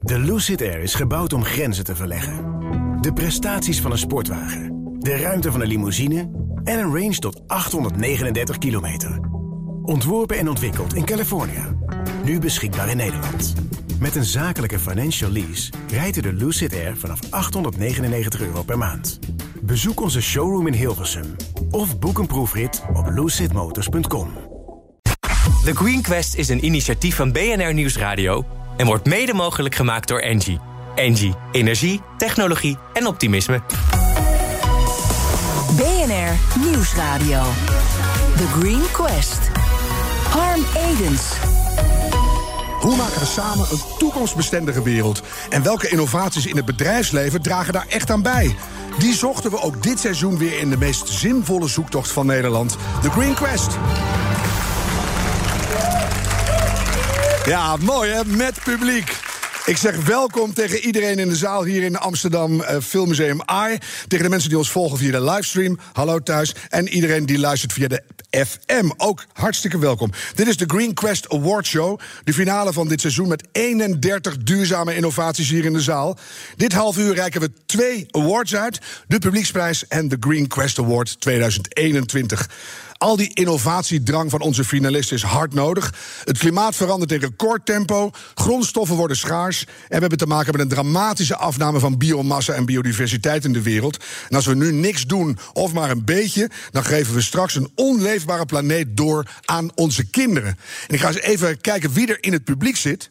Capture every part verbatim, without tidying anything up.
De Lucid Air is gebouwd om grenzen te verleggen. De prestaties van een sportwagen, de ruimte van een limousine en een range tot achthonderdnegenendertig kilometer. Ontworpen en ontwikkeld in Californië. Nu beschikbaar in Nederland. Met een zakelijke financial lease rijdt u de Lucid Air vanaf achthonderdnegenennegentig euro per maand. Bezoek onze showroom in Hilversum of boek een proefrit op lucid motors punt com. The Green Quest is een initiatief van B N R Nieuwsradio en wordt mede mogelijk gemaakt door Engie. Engie, energie, technologie en optimisme. B N R Nieuwsradio. The Green Quest. Harm Edens. Hoe maken we samen een toekomstbestendige wereld? En welke innovaties in het bedrijfsleven dragen daar echt aan bij? Die zochten we ook dit seizoen weer in de meest zinvolle zoektocht van Nederland. The Green Quest. Ja, mooi hè, met publiek. Ik zeg welkom tegen iedereen in de zaal hier in Amsterdam uh, Filmmuseum A I. Tegen de mensen die ons volgen via de livestream. Hallo thuis. En iedereen die luistert via de F M. Ook hartstikke welkom. Dit is de Green Quest Award Show. De finale van dit seizoen met eenendertig duurzame innovaties hier in de zaal. Dit half uur reiken we twee awards uit. De Publieksprijs en de Green Quest Award tweeduizend eenentwintig. Al die innovatiedrang van onze finalisten is hard nodig. Het klimaat verandert in recordtempo. Grondstoffen worden schaars. En we hebben te maken met een dramatische afname van biomassa en biodiversiteit in de wereld. En als we nu niks doen, of maar een beetje, dan geven we straks een onleefbare planeet door aan onze kinderen. En ik ga eens even kijken wie er in het publiek zit.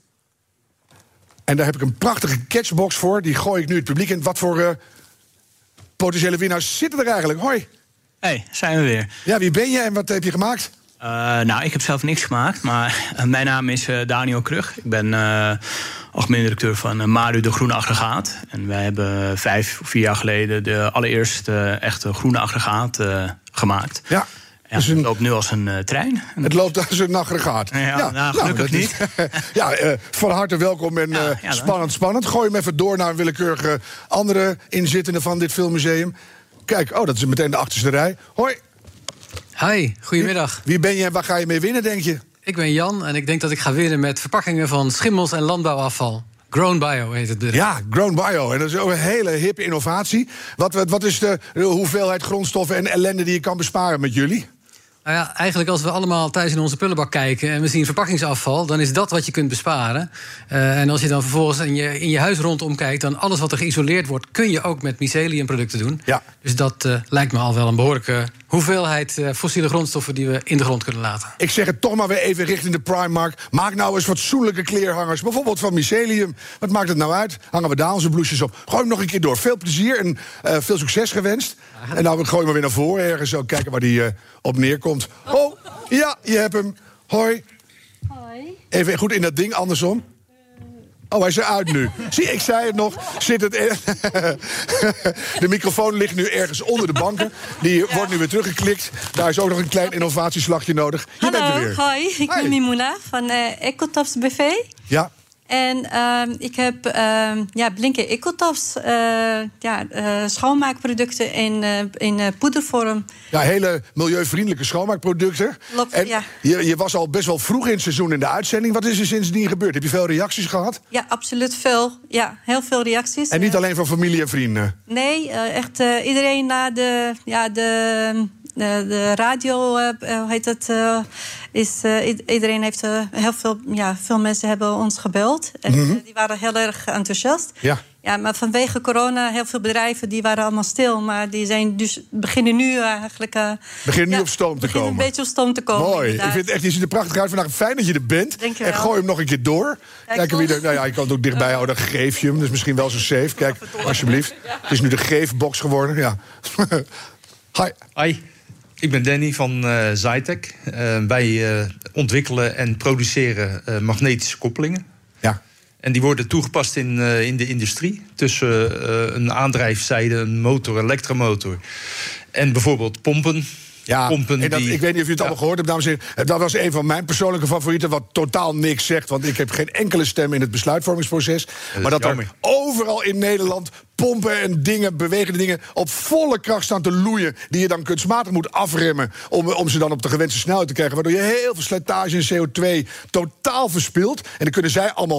En daar heb ik een prachtige catchbox voor. Die gooi ik nu het publiek in. Wat voor uh, potentiële winnaars zitten er eigenlijk? Hoi. Hey, zijn we weer. Ja, wie ben je en wat heb je gemaakt? Uh, nou, ik heb zelf niks gemaakt, maar uh, mijn naam is uh, Daniel Krug. Ik ben uh, algemeen directeur van uh, Maru de Groene Aggregaat. En wij hebben vijf of vier jaar geleden de allereerste uh, echte groene aggregaat uh, gemaakt. Ja. Ja, dus een... Het loopt nu als een uh, trein. Het loopt als een aggregaat. Ja, ja, nou, gelukkig nou, niet. Is, ja, uh, van harte welkom en ja, uh, ja, spannend, spannend. Gooi hem even door naar een willekeurige andere inzittende van dit filmmuseum. Kijk, oh, dat is meteen de achterste rij. Hoi. Hi, goedemiddag. Wie, wie ben je en waar ga je mee winnen, denk je? Ik ben Jan en ik denk dat ik ga winnen met verpakkingen van schimmels en landbouwafval. Grown Bio heet het bedrijf. Ja, Grown Bio. En dat is ook een hele hippe innovatie. Wat, wat, wat is de, de hoeveelheid grondstoffen en ellende die je kan besparen met jullie? Nou ja, eigenlijk als we allemaal thuis in onze prullenbak kijken en we zien verpakkingsafval, dan is dat wat je kunt besparen. Uh, en als je dan vervolgens in je, in je huis rondom kijkt, dan alles wat er geïsoleerd wordt, kun je ook met myceliumproducten doen. Ja. Dus dat uh, lijkt me al wel een behoorlijke hoeveelheid uh, fossiele grondstoffen die we in de grond kunnen laten. Ik zeg het toch maar weer even richting de Primark. Maak nou eens fatsoenlijke kleerhangers, bijvoorbeeld van mycelium. Wat maakt het nou uit? Hangen we daar onze blouses op? Gooi hem nog een keer door. Veel plezier en uh, veel succes gewenst. Ja, en nou gooi hem weer naar voren ergens, ook kijken waar die uh, op neerkomt. Oh, ja, je hebt hem. Hoi. Hoi. Even goed in dat ding, andersom. Oh, hij is eruit nu. Zie, ik zei het nog. Zit het er... De microfoon ligt nu ergens onder de banken. Die ja. wordt nu weer teruggeklikt. Daar is ook nog een klein innovatieslagje nodig. Je Hallo, bent er weer. hoi. Ik Hi. ben Mimouna van uh, Ecotops B V. Ja. En uh, ik heb uh, ja, Blinken Ecotops, uh, ja, uh, schoonmaakproducten in, uh, in uh, poedervorm. Ja, hele milieuvriendelijke schoonmaakproducten. Klopt, en ja. je, je was al best wel vroeg in het seizoen in de uitzending. Wat is er sindsdien gebeurd? Heb je veel reacties gehad? Ja, absoluut veel. Ja, heel veel reacties. En niet alleen van familie en vrienden? Nee, uh, echt uh, iedereen na de... Ja, de De, de radio, uh, hoe heet het, uh, is, uh, iedereen heeft, uh, heel veel, ja, veel mensen hebben ons gebeld. En mm-hmm. uh, die waren heel erg enthousiast. Ja. Ja, maar vanwege corona, heel veel bedrijven die waren allemaal stil. Maar die zijn dus, beginnen nu uh, eigenlijk... Uh, beginnen nu ja, op stoom te komen. een beetje op stoom te komen. Mooi. Inderdaad. Ik vind het echt, je ziet er prachtig uit vandaag. Fijn dat je er bent. Denk je en wel. gooi hem nog een keer door. Ja, Kijken wie er, nou ja, je kan het ook dichtbij houden. Dan geef je hem. Dus misschien wel zo safe. Kijk, alsjeblieft. Het is nu de geefbox geworden. Ja. Hi. Hi. Ik ben Danny van uh, Zytec. Uh, wij uh, ontwikkelen en produceren uh, magnetische koppelingen. Ja. En die worden toegepast in, uh, in de industrie. Tussen uh, een aandrijfzijde, een motor, elektromotor. En bijvoorbeeld pompen. Ja, pompen en dat, die, ik weet niet of u het ja. allemaal gehoord hebt, dames en heren. Dat was een van mijn persoonlijke favorieten, wat totaal niks zegt. Want ik heb geen enkele stem in het besluitvormingsproces. Dat maar dat jammer. Er overal in Nederland pompen en dingen, bewegende dingen op volle kracht staan te loeien. Die je dan kunstmatig moet afremmen om, om ze dan op de gewenste snelheid te krijgen. Waardoor je heel veel slijtage en C O twee totaal verspilt. En dan kunnen zij allemaal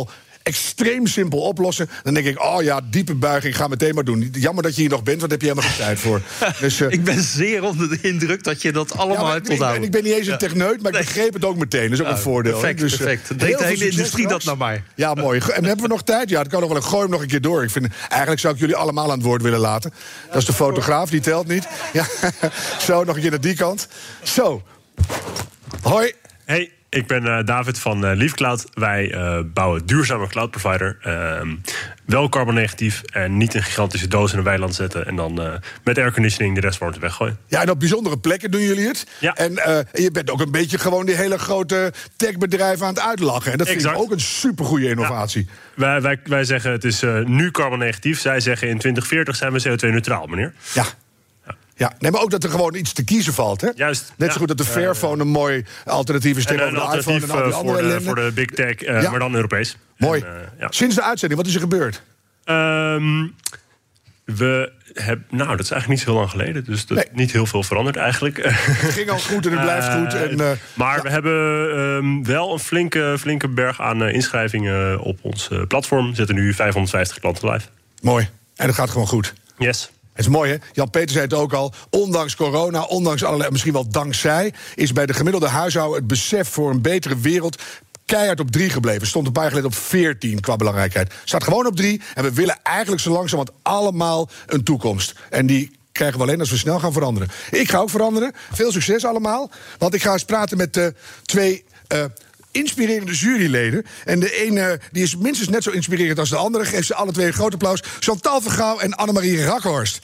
extreem simpel oplossen. Dan denk ik, oh ja, diepe buiging, ga meteen maar doen. Jammer dat je hier nog bent, want daar heb je helemaal geen tijd voor. Dus, uh, ik ben zeer onder de indruk dat je dat allemaal ja, hebt onthouden. Ik, ik ben niet eens een techneut, maar ik begreep het ook meteen. Dat is ook ja, een voordeel. Perfect, dus, perfect. Uh, Deed de hele industrie dat naar mij. Ja, mooi. En hebben we nog tijd? Ja, dat kan nog wel. Een gooi hem nog een keer door. Ik vind, eigenlijk zou ik jullie allemaal aan het woord willen laten. Dat is de fotograaf, die telt niet. Ja, zo, nog een keer naar die kant. Zo. Hoi. Hey, ik ben uh, David van uh, LeafCloud. Wij uh, bouwen duurzame cloud provider. Uh, wel carbonnegatief en niet een gigantische doos in een weiland zetten. En dan uh, met airconditioning de rest warmte weggooien. Ja, en op bijzondere plekken doen jullie het. Ja. En uh, je bent ook een beetje gewoon die hele grote techbedrijven aan het uitlachen. En dat vind exact. ik ook een supergoeie innovatie. Ja. Wij, wij, wij zeggen het is uh, nu carbonnegatief. Zij zeggen in twintig veertig zijn we C O twee neutraal, meneer. Ja. Ja, nee, maar ook dat er gewoon iets te kiezen valt, hè? Juist. Net ja. zo goed dat de Fairphone een mooi alternatief is tegen en de een iPhone alternatief en al die uh, andere voor, de, ellende. voor de big tech, uh, ja. maar dan Europees. Mooi. En, uh, ja. Sinds de uitzending, wat is er gebeurd? Um, we hebben, nou, dat is eigenlijk niet zo heel lang geleden. Dus dat Nee. niet heel veel veranderd eigenlijk. Het ging al goed en het blijft goed. En, uh, maar ja. we hebben um, wel een flinke, flinke berg aan uh, inschrijvingen op ons uh, platform. We zetten nu vijfhonderdvijftig klanten live. Mooi. En dat gaat gewoon goed. Yes. Het is mooi, hè? Jan Peter zei het ook al. Ondanks corona, ondanks allerlei, misschien wel dankzij, is bij de gemiddelde huishouden het besef voor een betere wereld keihard op drie gebleven. Stond een paar jaar geleden op veertien qua belangrijkheid. Staat gewoon op drie. En we willen eigenlijk zo langzamerhand allemaal een toekomst. En die krijgen we alleen als we snel gaan veranderen. Ik ga ook veranderen. Veel succes allemaal. Want ik ga eens praten met uh, twee Uh, inspirerende juryleden. En de ene die is minstens net zo inspirerend als de andere. Geef ze alle twee een groot applaus. Chantal Vergouw en Annemarie Rakhorst.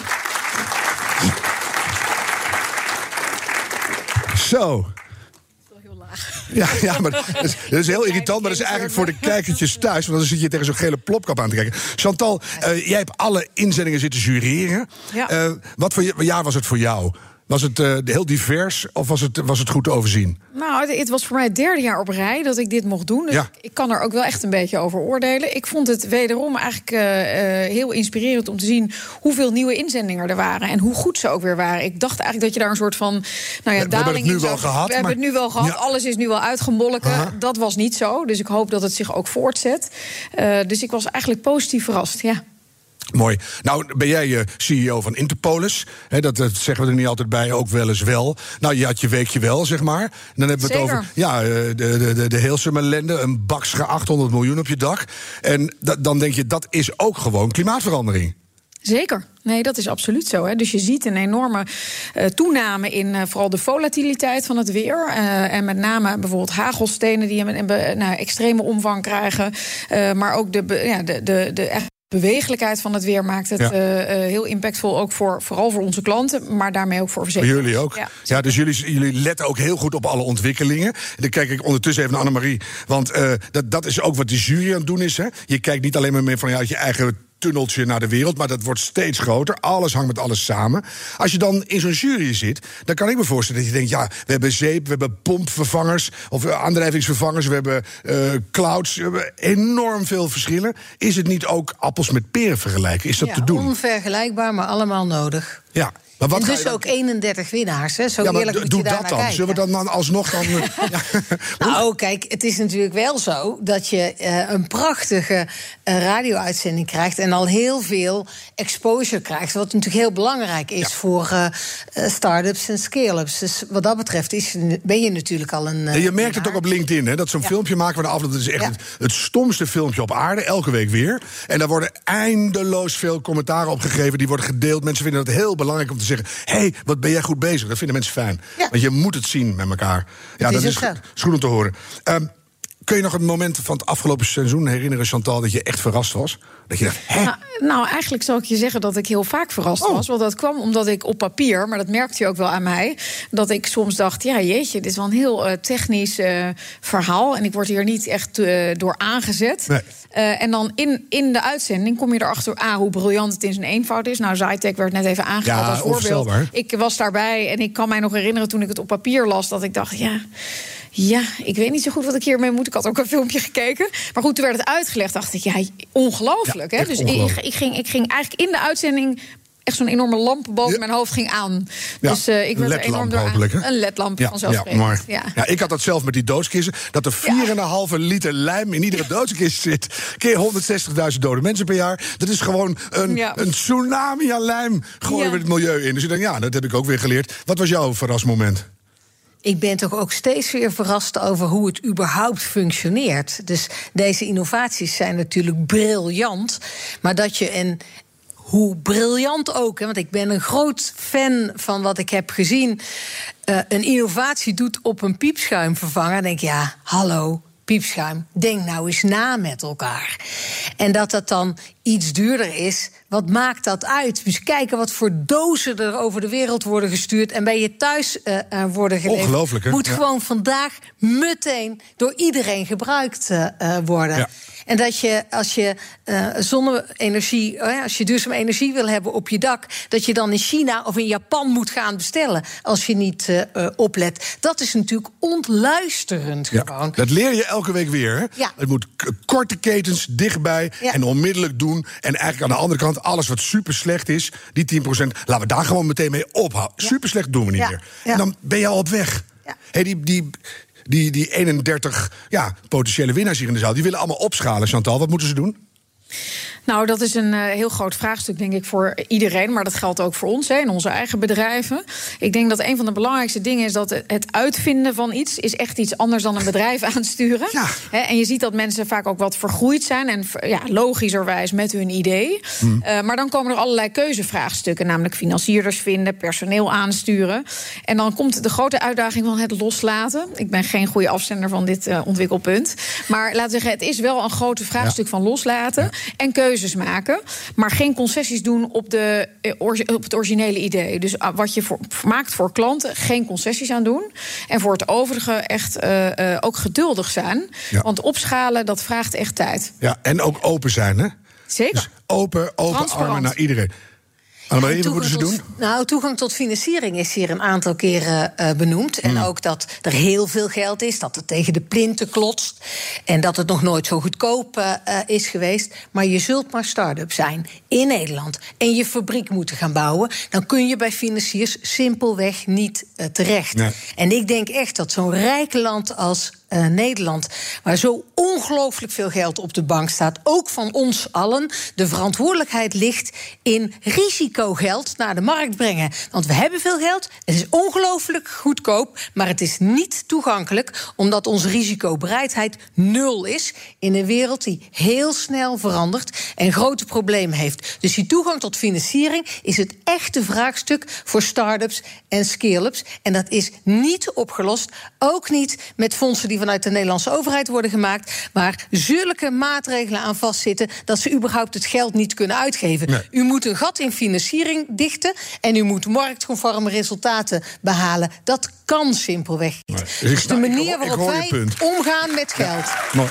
Zo. Ja, ja, maar dat is, dat is heel irritant. Maar dat is eigenlijk voor de kijkertjes thuis. Want dan zit je tegen zo'n gele plopkap aan te kijken. Chantal, uh, jij hebt alle inzendingen zitten jureren. Ja. Uh, wat voor jaar was het voor jou? Was het uh, heel divers of was het, was het goed te overzien? Nou, het, het was voor mij het derde jaar op rij dat ik dit mocht doen. Dus ja. ik, ik kan er ook wel echt een beetje over oordelen. Ik vond het wederom eigenlijk uh, uh, heel inspirerend om te zien hoeveel nieuwe inzendingen er waren. En hoe goed ze ook weer waren. Ik dacht eigenlijk dat je daar een soort van nou ja, we daling hebben het nu in wel zou... gehad. We hebben maar... het nu wel gehad. Ja. Alles is nu wel uitgemolken. Aha. Dat was niet zo. Dus ik hoop dat het zich ook voortzet. Uh, dus ik was eigenlijk positief verrast, ja. Mooi. Nou, ben jij uh, C E O van Interpolis. He, dat, dat zeggen we er niet altijd bij, ook wel eens wel. Nou, je had je weekje wel, zeg maar. En dan hebben we Zeker. het over ja, de, de, de, de Heelsum ellende, een baksche achthonderd miljoen op je dak. En da, dan denk je, dat is ook gewoon klimaatverandering. Zeker. Nee, dat is absoluut zo. Hè. Dus je ziet een enorme uh, toename in uh, vooral de volatiliteit van het weer. Uh, en met name bijvoorbeeld hagelstenen die een, een nou, extreme omvang krijgen. Uh, maar ook de, ja, de, de, de echt bewegelijkheid van het weer maakt het ja. uh, heel impactvol, ook voor, vooral voor onze klanten, maar daarmee ook voor verzekeraars. Jullie ook. Ja, ja, dus jullie, jullie letten ook heel goed op alle ontwikkelingen. Dan kijk ik ondertussen even naar Annemarie. Want uh, dat, dat is ook wat de jury aan het doen is. Hè. Je kijkt niet alleen maar meer vanuit je eigen tunneltje naar de wereld, maar dat wordt steeds groter. Alles hangt met alles samen. Als je dan in zo'n jury zit, dan kan ik me voorstellen dat je denkt, ja, we hebben zeep, we hebben pompvervangers of aandrijvingsvervangers, we hebben uh, clouds, we hebben enorm veel verschillen. Is het niet ook appels met peren vergelijken? Is dat ja, te doen? Onvergelijkbaar, maar allemaal nodig. Ja. Maar wat en dus dan... ook eenendertig winnaars, hè? Zo ja, eerlijk moet doe je daar dat naar dan. kijken. Zullen we dan, dan alsnog dan... ja. Nou, kijk, het is natuurlijk wel zo dat je uh, een prachtige uh, radio-uitzending krijgt en al heel veel exposure krijgt, wat natuurlijk heel belangrijk is ja. voor uh, uh, start-ups en scale-ups. Dus wat dat betreft is, ben je natuurlijk al een... Uh, en je merkt het ook op LinkedIn, hè, dat zo'n ja. filmpje maken we de afloop. Dat is echt ja. het, het stomste filmpje op aarde, elke week weer. En daar worden eindeloos veel commentaren op gegeven, die worden gedeeld. Mensen vinden het heel belangrijk om te zeggen, hey, wat ben jij goed bezig? Dat vinden mensen fijn. Ja. Want je moet het zien met elkaar. Ja, is dat is, goed, is goed om te horen. Um, kun je nog een moment van het afgelopen seizoen herinneren, Chantal, dat je echt verrast was? Dat je dacht, hè? Nou, nou, eigenlijk zal ik je zeggen dat ik heel vaak verrast oh. was. Want dat kwam omdat ik op papier, maar dat merkte je ook wel aan mij, dat ik soms dacht, ja jeetje, dit is wel een heel uh, technisch uh, verhaal. En ik word hier niet echt uh, door aangezet. Nee. Uh, en dan in, in de uitzending kom je erachter ah, hoe briljant het in zijn eenvoud is. Nou, Zytec werd net even aangehaald ja, als voorbeeld. Ik was daarbij en ik kan mij nog herinneren toen ik het op papier las, dat ik dacht, ja... Ja, ik weet niet zo goed wat ik hiermee moet. Ik had ook een filmpje gekeken. Maar goed, toen werd het uitgelegd, dacht ik, ja, ongelooflijk. Ja, hè? Dus ongelooflijk. Ik, ik, ging, ik ging eigenlijk in de uitzending echt zo'n enorme lamp boven ja. mijn hoofd ging aan. Ja, dus uh, ik werd er enorm door hopelijk, aan. Een ledlamp, ja, vanzelfsprekend. Ja, ja. ja, ik had dat zelf met die doodskisten. Dat er vier komma vijf liter lijm in iedere doodskist zit. Keer honderdzestigduizend dode mensen per jaar. Dat is gewoon een, ja. een tsunami aan lijm. Gooien we ja. het milieu in. Dus ik denk, ja, dat heb ik ook weer geleerd. Wat was jouw verrasmoment? Ik ben toch ook steeds weer verrast over hoe het überhaupt functioneert. Dus deze innovaties zijn natuurlijk briljant. Maar dat je een... Hoe briljant ook, hè, want ik ben een groot fan van wat ik heb gezien. Uh, een innovatie doet op een piepschuimvervanger. Dan denk ik, ja, hallo, piepschuim, denk nou eens na met elkaar. En dat dat dan iets duurder is, wat maakt dat uit? Dus kijken wat voor dozen er over de wereld worden gestuurd en bij je thuis uh, worden geleverd. Ongelooflijk, hè? Moet ja. gewoon vandaag meteen door iedereen gebruikt uh, worden. Ja. En dat je, als je uh, zonne-energie, uh, als je duurzame energie wil hebben op je dak, dat je dan in China of in Japan moet gaan bestellen als je niet uh, uh, oplet. Dat is natuurlijk ontluisterend ja, gewoon. Dat leer je elke week weer, hè? Ja. Het moet k- korte ketens, dichtbij ja. en onmiddellijk doen. En eigenlijk aan de andere kant, alles wat super slecht is, die tien procent, laten we daar gewoon meteen mee ophouden. Ja. Super slecht doen we niet ja. meer. Ja. En dan ben je al op weg. Ja. Hey, die... die Die, die eenendertig ja, potentiële winnaars hier in de zaal, die willen allemaal opschalen. Chantal, wat moeten ze doen? Nou, dat is een uh, heel groot vraagstuk, denk ik, voor iedereen. Maar dat geldt ook voor ons, hè, in onze eigen bedrijven. Ik denk dat een van de belangrijkste dingen is dat het uitvinden van iets is echt iets anders dan een bedrijf aansturen. Ja. Hè, en je ziet dat mensen vaak ook wat vergroeid zijn en ja, logischerwijs met hun idee. Hmm. Uh, maar dan komen er allerlei keuzevraagstukken, namelijk financierders vinden, personeel aansturen. En dan komt de grote uitdaging van het loslaten. Ik ben geen goede afzender van dit uh, ontwikkelpunt. Maar laten we zeggen, het is wel een grote vraagstuk ja. van loslaten ja. en keuzes maken, maar geen concessies doen op, de, op het originele idee. Dus wat je voor, maakt voor klanten, geen concessies aan doen. En voor het overige echt uh, uh, ook geduldig zijn. Ja. Want opschalen, dat vraagt echt tijd. Ja, en ook open zijn, hè? Zeker. Dus open, open armen naar iedereen. Annemarie, wat moeten ze doen? Nou, toegang tot financiering is hier een aantal keren uh, benoemd. En mm. ook dat er heel veel geld is, dat het tegen de plinten klotst. En dat het nog nooit zo goedkoop uh, is geweest. Maar je zult maar start-up zijn in Nederland en je fabriek moeten gaan bouwen. Dan kun je bij financiers simpelweg niet uh, terecht. Nee. En ik denk echt dat zo'n rijk land als Uh, Nederland, waar zo ongelooflijk veel geld op de bank staat, ook van ons allen, de verantwoordelijkheid ligt in risicogeld naar de markt brengen. Want we hebben veel geld, het is ongelooflijk goedkoop, maar het is niet toegankelijk, omdat onze risicobereidheid nul is in een wereld die heel snel verandert en grote problemen heeft. Dus die toegang tot financiering is het echte vraagstuk voor start-ups en scale-ups. En dat is niet opgelost, ook niet met fondsen die vanuit de Nederlandse overheid worden gemaakt, waar zulke maatregelen aan vastzitten dat ze überhaupt het geld niet kunnen uitgeven. Nee. U moet een gat in financiering dichten en u moet marktconforme resultaten behalen. Dat kan simpelweg niet. Nee. Dus, dus de nou, manier waarop wij omgaan met geld. Ja. Mooi.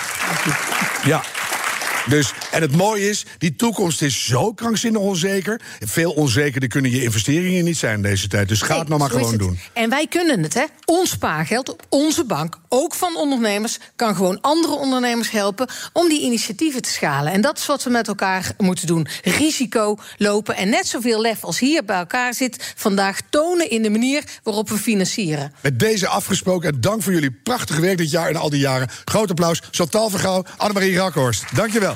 Ja. Dus, en het mooie is, die toekomst is zo krankzinnig onzeker. Veel onzekerder kunnen je investeringen niet zijn in deze tijd. Dus ga nee, het nou maar gewoon doen. En wij kunnen het, hè. Ons spaargeld op onze bank, ook van ondernemers, kan gewoon andere ondernemers helpen om die initiatieven te schalen. En dat is wat we met elkaar moeten doen. Risico lopen en net zoveel lef als hier bij elkaar zit vandaag tonen in de manier waarop we financieren. Met deze afgesproken en dank voor jullie prachtige werk dit jaar en al die jaren. Groot applaus. Chantal Vergouw, Annemarie Rakhorst. Dank je wel.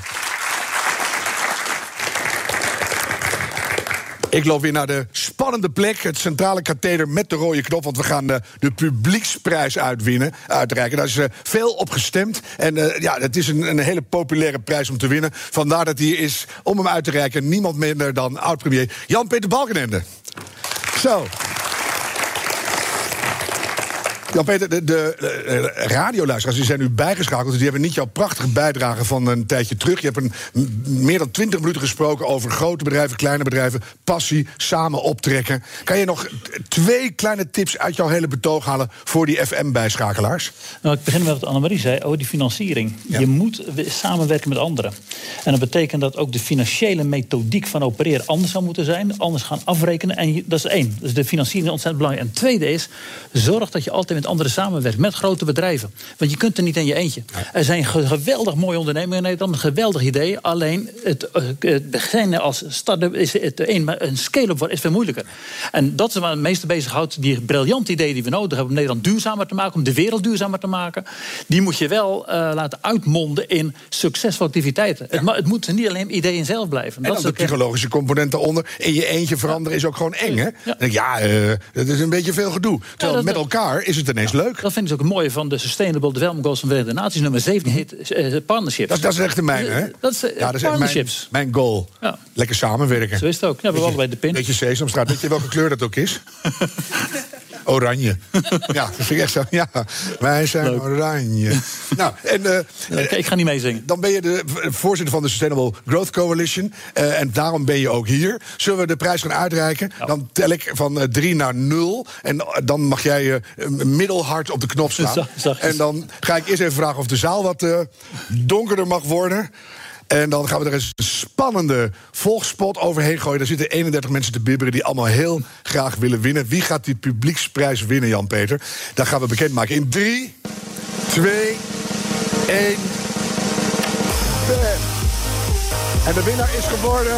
Ik loop weer naar de spannende plek, het centrale katheder met de rode knop, want we gaan de, de publieksprijs uitwinnen, uitreiken. Daar is uh, veel op gestemd en uh, ja, het is een, een hele populaire prijs om te winnen. Vandaar dat hier is, om hem uit te reiken, niemand minder dan oud-premier Jan-Peter Balkenende. Zo. Jan-Peter, de, de, de radioluisteraars die zijn nu bijgeschakeld, dus die hebben niet jouw prachtige bijdrage van een tijdje terug. Je hebt een, meer dan twintig minuten gesproken over grote bedrijven, kleine bedrijven, passie, samen optrekken. Kan je nog twee kleine tips uit jouw hele betoog halen voor die F M-bijschakelaars? Nou, ik begin met wat Annemarie zei over die financiering. Ja. Je moet samenwerken met anderen. En dat betekent dat ook de financiële methodiek van opereren anders zou moeten zijn, anders gaan afrekenen. En je, dat is één. Dus de financiering is ontzettend belangrijk. En het tweede is, zorg dat je altijd met met anderen samenwerkt, met grote bedrijven. Want je kunt er niet in je eentje. Er zijn ge- geweldig mooie ondernemingen in Nederland, een geweldig idee. Alleen het, uh, het beginnen als start-up is het een, een scale-up wordt is veel moeilijker. En dat is waar het meeste bezighoudt. Die briljante ideeën die we nodig hebben om Nederland duurzamer te maken, om de wereld duurzamer te maken, die moet je wel uh, laten uitmonden in succesvolle activiteiten. Ja. Het, ma- het moet niet alleen ideeën zelf blijven. En dat dan de psychologische component daaronder. In je eentje veranderen is ook gewoon eng, hè? Ja, dan denk ik, ja uh, dat is een beetje veel gedoe. Terwijl ja, dat, met elkaar is het ineens ja, leuk. Dat vind ik ook het mooie van de Sustainable Development Goals van de Verenigde Naties. Nummer zeventien heet uh, partnerships. Dat, dat is echt de mijne, hè? Dat is, uh, ja, dat is echt mijn, mijn goal. Ja. Lekker samenwerken. Zo is het ook. Ja, we hebben allebei de pin. Beetje Sesamstraat. Weet je welke kleur dat ook is? Oranje. Ja, dat vind ik echt zo. Ja, wij zijn leuk. Oranje. Nou, en, uh, okay, ik ga niet meezingen. Dan ben je de voorzitter van de Sustainable Growth Coalition. Uh, en daarom ben je ook hier. Zullen we de prijs gaan uitreiken? Ja. Dan tel ik van uh, drie naar nul. En uh, dan mag jij uh, middelhard op de knop slaan. Zag, en dan ga ik eerst even vragen of de zaal wat uh, donkerder mag worden. En dan gaan we er een spannende volgspot overheen gooien. Daar zitten eenendertig mensen te bibberen die allemaal heel graag willen winnen. Wie gaat die publieksprijs winnen, Jan-Peter? Dat gaan we bekendmaken in drie, twee, één. En de winnaar is geworden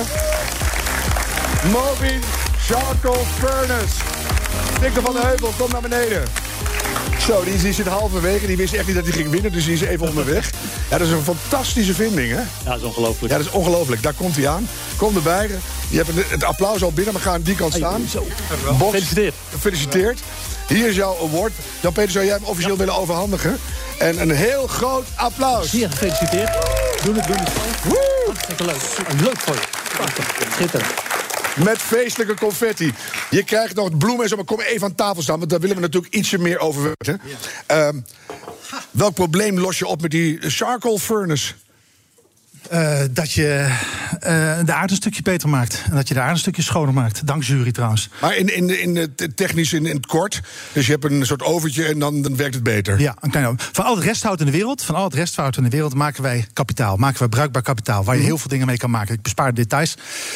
Movin Charcoal Furnace. Victor van de Heuvel, kom naar beneden. Zo, die, die zit halverwege. Die wist echt niet dat hij ging winnen, dus die is even onderweg. Ja, dat is een fantastische vinding, hè? Ja, dat is ongelooflijk. Ja, dat is ongelooflijk. Daar komt hij aan. Kom erbij. Je hebt het applaus al binnen, maar ga aan die kant staan. Hey, zo. Box. Gefeliciteerd. Gefeliciteerd. Hier is jouw award. Jan-Peter, zou jij hem officieel ja. willen overhandigen? En een heel groot applaus. Zeer gefeliciteerd. Doe het, doe het. Woe! Hartstikke leuk. Leuk voor je. Schitterend. Met feestelijke confetti. Je krijgt nog het bloemen en zo, maar kom even aan tafel staan, want daar willen we natuurlijk ietsje meer over weten. Ja. Um, welk probleem los je op met die charcoal furnace? Uh, dat je uh, de aarde een stukje beter maakt. En dat je de aarde een stukje schoner maakt. Dank jury trouwens. Maar in, in, in het technisch in, in het kort. Dus je hebt een soort overtje en dan, dan werkt het beter. Ja, een klein over. Van al het resthout in de wereld, van al het resthout in de wereld maken wij kapitaal. Maken wij bruikbaar kapitaal. Waar je heel veel dingen mee kan maken. Ik bespaar de details.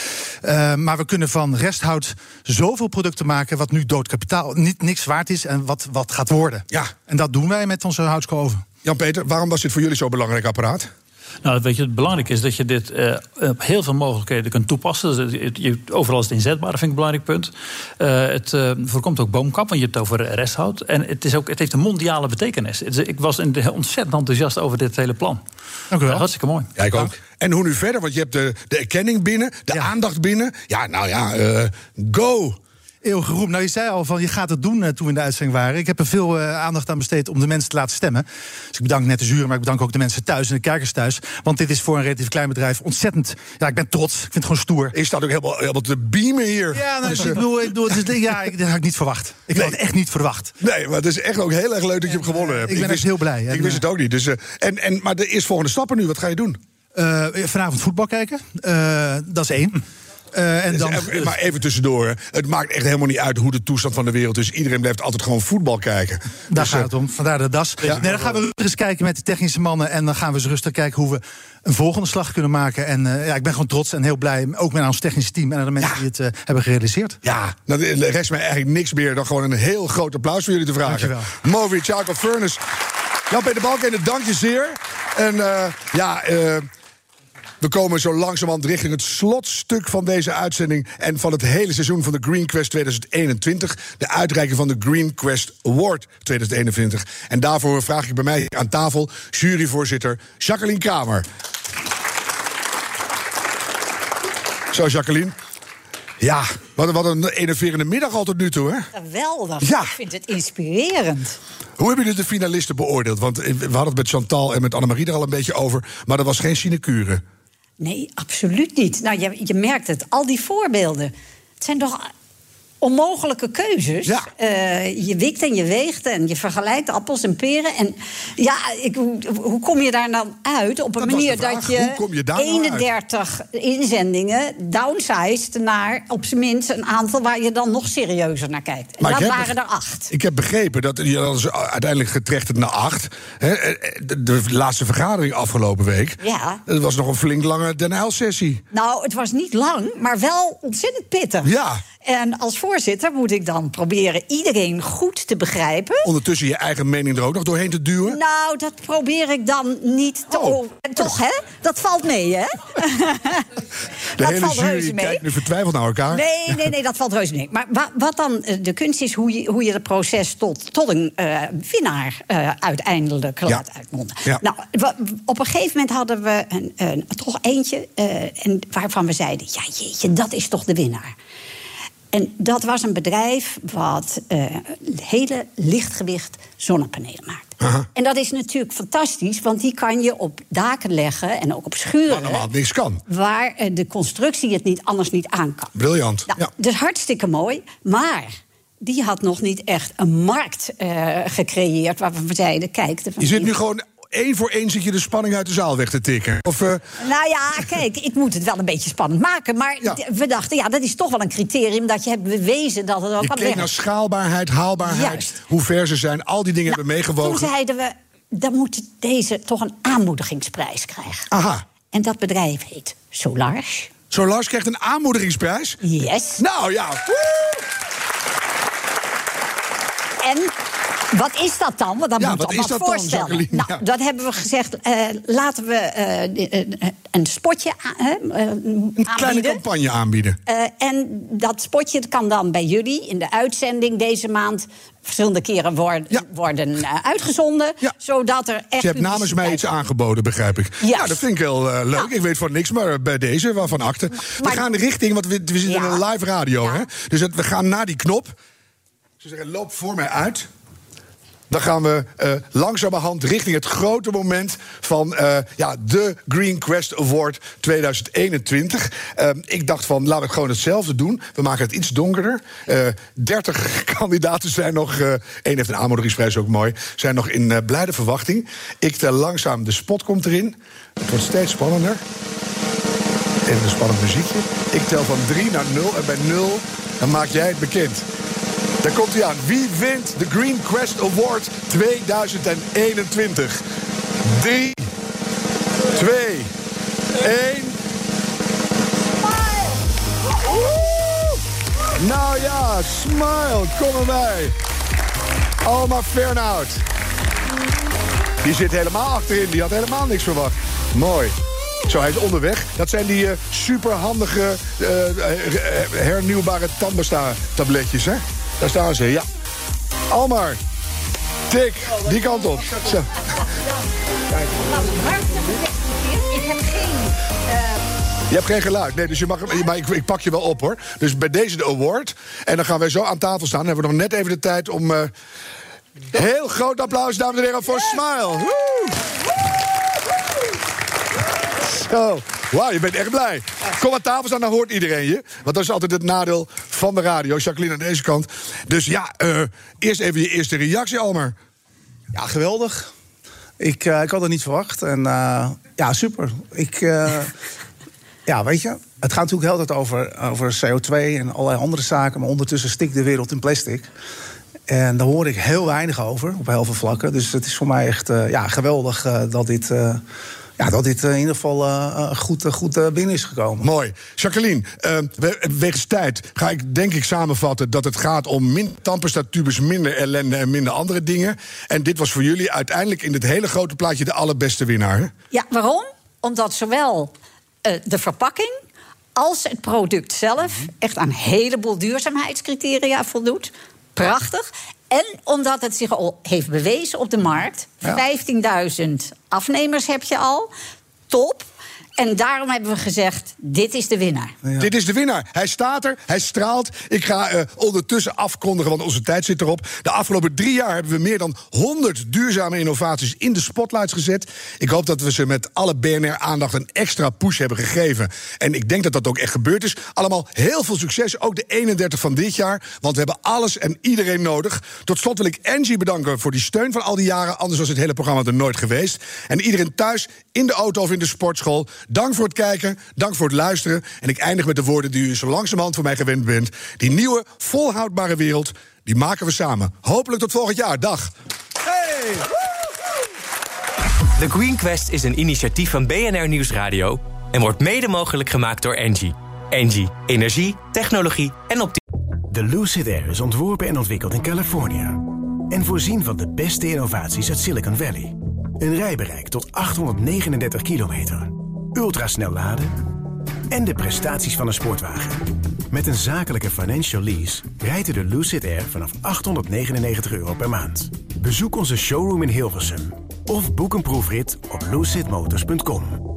Uh, maar we kunnen van resthout zoveel producten maken wat nu dood kapitaal niet niks waard is en wat, wat gaat worden. Ja. En dat doen wij met onze houtskoven. Jan-Peter, waarom was dit voor jullie zo'n belangrijk apparaat? Nou, weet je, het belangrijke is dat je dit uh, op heel veel mogelijkheden kunt toepassen. Dus het, je, overal is het inzetbaar, dat vind ik een belangrijk punt. Uh, het uh, voorkomt ook boomkap, want je hebt het over resthout. En het, is ook, het heeft een mondiale betekenis. Het is, ik was ontzettend enthousiast over dit hele plan. Dank u wel. Uh, hartstikke mooi. Ja, ik ook. En hoe nu verder? Want je hebt de, de erkenning binnen, de ja. aandacht binnen. Ja, nou ja, uh, go! Eeuwig geroep. Nou, je zei al van je gaat het doen uh, toen we in de uitzending waren. Ik heb er veel uh, aandacht aan besteed om de mensen te laten stemmen. Dus ik bedank net de jury, maar ik bedank ook de mensen thuis en de kijkers thuis. Want dit is voor een relatief klein bedrijf ontzettend. Ja, ik ben trots. Ik vind het gewoon stoer. Je staat ook helemaal, helemaal te beamen hier. Ja, nou, dus, ik bedoel, ik bedoel dus, ja, ik, dat had ik niet verwacht. Ik nee. had het echt niet verwacht. Nee, maar het is echt ook heel erg leuk dat je hem gewonnen hebt. Ik ben ik wist, echt heel blij. Ik en, wist het ook niet. Dus, uh, en, en, maar de eerstvolgende stappen nu, wat ga je doen? Uh, vanavond voetbal kijken. Uh, dat is één. Uh, en dan, dus, maar even tussendoor, het maakt echt helemaal niet uit hoe de toestand van de wereld is. Iedereen blijft altijd gewoon voetbal kijken. Daar dus, gaat het om, vandaar de das. Ja. Nee, dan gaan we rustig eens kijken met de technische mannen. En dan gaan we eens rustig kijken hoe we een volgende slag kunnen maken. En uh, ja, ik ben gewoon trots en heel blij, ook met ons technische team en de mensen ja. die het uh, hebben gerealiseerd. Ja, dan rest mij eigenlijk niks meer dan gewoon een heel groot applaus voor jullie te vragen. Movin Charcoal Furnace. Jan-Peter Balkenende, dank je zeer. En uh, ja... Uh, We komen zo langzamerhand richting het slotstuk van deze uitzending en van het hele seizoen van de Green Quest tweeduizend eenentwintig. De uitreiking van de Green Quest Award tweeduizend eenentwintig. En daarvoor vraag ik bij mij aan tafel juryvoorzitter Jacqueline Kramer. Zo, Jacqueline. Ja, wat, wat een enerverende middag al tot nu toe, hè? Geweldig. Ja. Ik vind het inspirerend. Hoe hebben jullie de finalisten beoordeeld? Want we hadden het met Chantal en met Annemarie er al een beetje over, maar dat was geen sinecure. Nee, absoluut niet. Nou, je, je merkt het. Al die voorbeelden. Het zijn toch onmogelijke keuzes. Ja. Uh, je wikt en je weegt en je vergelijkt appels en peren. En ja, ik, hoe, hoe kom je daar dan uit? Op een dat manier dat je, je eenendertig nou inzendingen downsized naar op zijn minst een aantal waar je dan nog serieuzer naar kijkt. En maar dat waren er acht. Ik heb begrepen dat je is uiteindelijk getrechterd naar acht. De, de laatste vergadering afgelopen week. Ja. Het was nog een flink lange Den Uyl-sessie. Nou, het was niet lang, maar wel ontzettend pittig. Ja. En als voorzitter moet ik dan proberen iedereen goed te begrijpen. Ondertussen je eigen mening er ook nog doorheen te duwen? Nou, dat probeer ik dan niet te... Oh. Toch, hè? Dat valt mee, hè? De dat hele valt jury reuze mee. kijkt nu vertwijfeld naar elkaar. Nee, nee, nee, dat valt reuze mee. Maar wa- wat dan de kunst is, hoe je, hoe je het proces tot, tot een uh, winnaar uh, uiteindelijk laat Ja. uitmonden. Ja. Nou, wa- op een gegeven moment hadden we een, een, toch eentje uh, en waarvan we zeiden... ja, jeetje, dat is toch de winnaar. En dat was een bedrijf wat uh, hele lichtgewicht zonnepanelen maakt. Aha. En dat is natuurlijk fantastisch, want die kan je op daken leggen en ook op schuren. Waar normaal niks kan. Waar uh, de constructie het niet, anders niet aan kan. Briljant. Nou, Ja. Dus hartstikke mooi, maar die had nog niet echt een markt uh, gecreëerd waarvan we zeiden, kijk... De Je zit nu gewoon één voor één zit je de spanning uit de zaal weg te tikken. Of, uh, Nou ja, kijk, ik moet het wel een beetje spannend maken. Maar Ja. d- we dachten, ja, dat is toch wel een criterium... dat je hebt bewezen dat het ook je kan keek naar werken. schaalbaarheid, haalbaarheid, Juist. hoe ver ze zijn. Al die dingen hebben Toen meegewogen. zeiden we, dan moet deze toch een aanmoedigingsprijs krijgen. Aha. En dat bedrijf heet Solarge. Solarge krijgt een aanmoedigingsprijs? Yes. Nou ja. Woe! En wat is dat dan? Want dan Ja, moet wat je is wat dat dan, voorstellen. Jacqueline? Nou, Ja. dat hebben we gezegd. Uh, laten we uh, een spotje uh, Een kleine campagne aanbieden. Uh, en dat spotje kan dan bij jullie in de uitzending deze maand verschillende keren worden, Ja. worden uh, uitgezonden. Ja. Zodat er echt. Je hebt namens mij iets aangeboden, begrijp ik. Juist. Ja, dat vind ik heel uh, leuk. Nou. Ik weet van niks, maar bij deze, waarvan akte. We Maar- gaan richting, want we, we zitten Ja. in een live radio. Ja. Hè? Dus het, we gaan naar die knop. Ze zeggen, loop voor mij uit. Dan gaan we uh, langzamerhand richting het grote moment van uh, ja, de Green Quest Award tweeduizend eenentwintig. Uh, ik dacht van, laten we gewoon hetzelfde doen. We maken het iets donkerder. Uh, dertig kandidaten zijn nog, uh, één heeft een aanmoedigingsprijs, ook mooi, zijn nog in uh, blijde verwachting. Ik tel langzaam, de spot komt erin. Het wordt steeds spannender. Even een spannend muziekje. Ik tel van drie naar nul en bij nul dan maak jij het bekend. Daar komt hij aan. Wie wint de Green Quest Award tweeduizend eenentwintig? drie, twee, één. Nou ja, Smile, kom erbij. Alma Fernhout. Die zit helemaal achterin, die had helemaal niks verwacht. Mooi. Zo, hij is onderweg. Dat zijn die uh, superhandige uh, hernieuwbare tandpasta-tabletjes, hè? Daar staan ze, ja. Almar, tik, die kant op. Zo. Ik heb geen. Je hebt geen geluid, nee, dus je mag, maar ik, ik pak je wel op, hoor. Dus bij deze de award. En dan gaan wij zo aan tafel staan. Dan hebben we nog net even de tijd om... Uh, heel groot applaus, dames en heren, voor Smile. Woe! Zo, wauw, je bent echt blij. Kom aan tafel staan, dan hoort iedereen je. Want dat is altijd het nadeel van de radio. Jacqueline aan deze kant. Dus ja, uh, eerst even je eerste reactie, Almar. Ja, geweldig. Ik, uh, ik had het niet verwacht. En uh, ja, super. Ik, uh, ja, weet je, het gaat natuurlijk heel tijd over, over C O twee en allerlei andere zaken. Maar ondertussen stikt de wereld in plastic. En daar hoor ik heel weinig over, op heel veel vlakken. Dus het is voor mij echt uh, ja, geweldig uh, dat dit... Uh, Ja, dat dit in ieder geval uh, goed, uh, goed uh, binnen is gekomen. Mooi. Jacqueline, uh, wegens tijd ga ik denk ik samenvatten... dat het gaat om minder tandpasta-tubes, minder ellende en minder andere dingen. En dit was voor jullie uiteindelijk in dit hele grote plaatje... de allerbeste winnaar, hè? Ja, waarom? Omdat zowel uh, de verpakking als het product zelf... echt aan een heleboel duurzaamheidscriteria voldoet. Prachtig. En omdat het zich al heeft bewezen op de markt. Ja. vijftienduizend afnemers heb je al. Top. En daarom hebben we gezegd, dit is de winnaar. Ja. Dit is de winnaar. Hij staat er, hij straalt. Ik ga uh, ondertussen afkondigen, want onze tijd zit erop. De afgelopen drie jaar hebben we meer dan honderd duurzame innovaties in de spotlights gezet. Ik hoop dat we ze met alle B N R-aandacht een extra push hebben gegeven. En ik denk dat dat ook echt gebeurd is. Allemaal heel veel succes, ook de eenendertig van dit jaar. Want we hebben alles en iedereen nodig. Tot slot wil ik Angie bedanken voor die steun van al die jaren. Anders was het hele programma er nooit geweest. En iedereen thuis, in de auto of in de sportschool... dank voor het kijken, dank voor het luisteren. En ik eindig met de woorden die u zo langzamerhand van mij gewend bent. Die nieuwe, volhoudbare wereld, die maken we samen. Hopelijk tot volgend jaar. Dag. Hey! The Green Quest is een initiatief van B N R Nieuwsradio... en wordt mede mogelijk gemaakt door Engie. Engie, energie, technologie en optimisme. De Lucid Air is ontworpen en ontwikkeld in Californië. En voorzien van de beste innovaties uit Silicon Valley. Een rijbereik tot achthonderdnegenendertig kilometer. Ultrasnel laden. En de prestaties van een sportwagen. Met een zakelijke financial lease rijdt u de Lucid Air vanaf achthonderdnegenennegentig euro per maand. Bezoek onze showroom in Hilversum. Of boek een proefrit op lucid motors punt com.